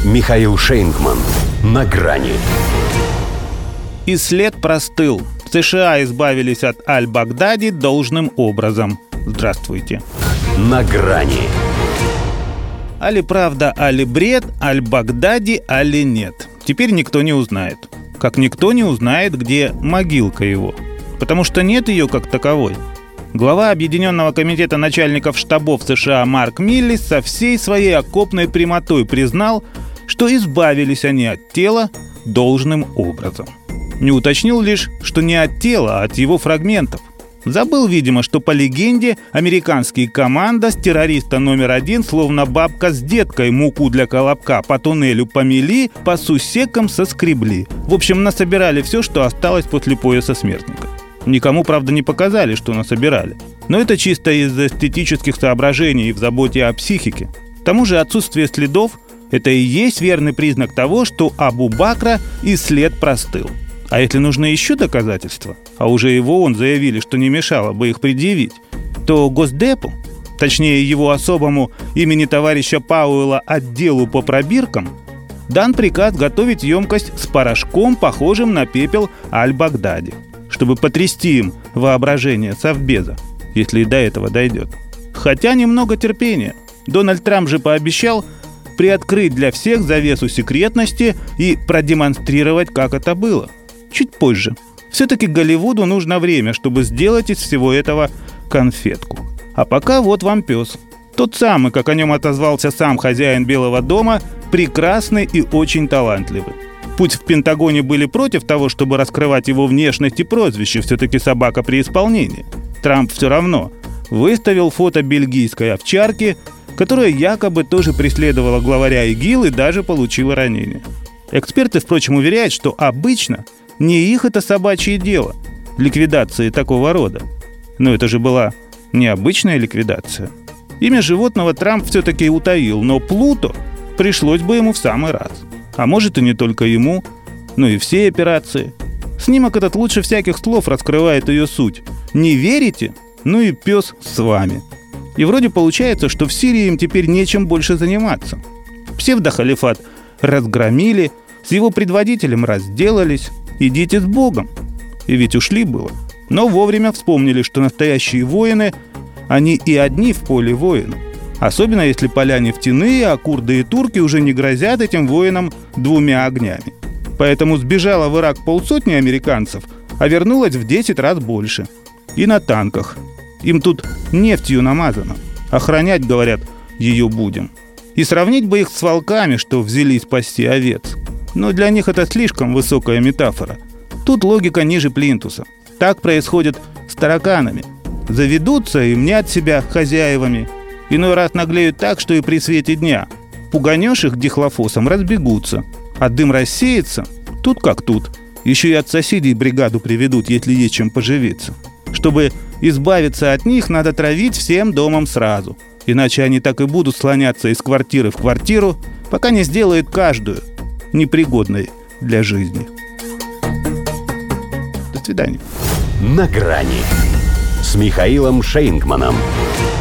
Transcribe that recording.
Михаил Шейнгман. На грани. И след простыл. В США избавились от Аль-Багдади должным образом. Здравствуйте. На грани. Али правда, али бред, Аль-Багдади, али нет. Теперь никто не узнает. Как никто не узнает, где могилка его. Потому что нет ее как таковой. Глава Объединенного комитета начальников штабов США Марк Миллис со всей своей окопной прямотой признал, что избавились они от тела должным образом. Не уточнил лишь, что не от тела, а от его фрагментов. Забыл, видимо, что по легенде американские команда с террориста номер 1 словно бабка с деткой муку для колобка по туннелю помели, по сусекам соскребли. В общем, насобирали все, что осталось после пояса смертника. Никому, правда, не показали, что насобирали. Но это чисто из эстетических соображений и в заботе о психике. К тому же отсутствие следов – это и есть верный признак того, что Абу-Бакра и след простыл. А если нужны еще доказательства, а уже его он заявили, что не мешало бы их предъявить, то Госдепу, точнее его особому имени товарища Пауэлла отделу по пробиркам, дан приказ готовить емкость с порошком, похожим на пепел Аль-Багдади, чтобы потрясти им воображение Совбеза, если и до этого дойдет. Хотя немного терпения. Дональд Трамп же пообещал приоткрыть для всех завесу секретности и продемонстрировать, как это было. Чуть позже. Все-таки Голливуду нужно время, чтобы сделать из всего этого конфетку. А пока вот вам пес. Тот самый, как о нем отозвался сам хозяин Белого дома, прекрасный и очень талантливый. Пусть в Пентагоне были против того, чтобы раскрывать его внешность и прозвище, все-таки собака при исполнении. Трамп все равно выставил фото бельгийской овчарки, которая якобы тоже преследовала главаря ИГИЛ и даже получила ранение. Эксперты, впрочем, уверяют, что обычно не их это собачье дело – ликвидации такого рода. Но это же была необычная ликвидация. Имя животного Трамп все-таки утаил, но Плуто пришлось бы ему в самый раз. А может и не только ему, но и всей операции. Снимок этот лучше всяких слов раскрывает ее суть. Не верите? Ну и пес с вами. И вроде получается, что в Сирии им теперь нечем больше заниматься. Псевдохалифат разгромили, с его предводителем разделались. Идите с Богом. И ведь ушли было. Но вовремя вспомнили, что настоящие воины, они и одни в поле воины. Особенно если поля нефтяные, а курды и турки уже не грозят этим воинам двумя огнями. Поэтому сбежало в Ирак 500 американцев, а вернулось в 10 раз больше. И на танках. Им тут нефтью намазано. Охранять, говорят, ее будем. И сравнить бы их с волками, что взялись пасти овец. Но для них это слишком высокая метафора. Тут логика ниже плинтуса. Так происходит с тараканами. Заведутся и мнят себя хозяевами. Иной раз наглеют так, что и при свете дня. Пуганешь их дихлофосом, разбегутся. А дым рассеется, тут как тут. Еще и от соседей бригаду приведут, если есть чем поживиться. Чтобы избавиться от них, надо травить всем домом сразу. Иначе они так и будут слоняться из квартиры в квартиру, пока не сделают каждую непригодной для жизни. До свидания. На грани с Михаилом Шейнгманом.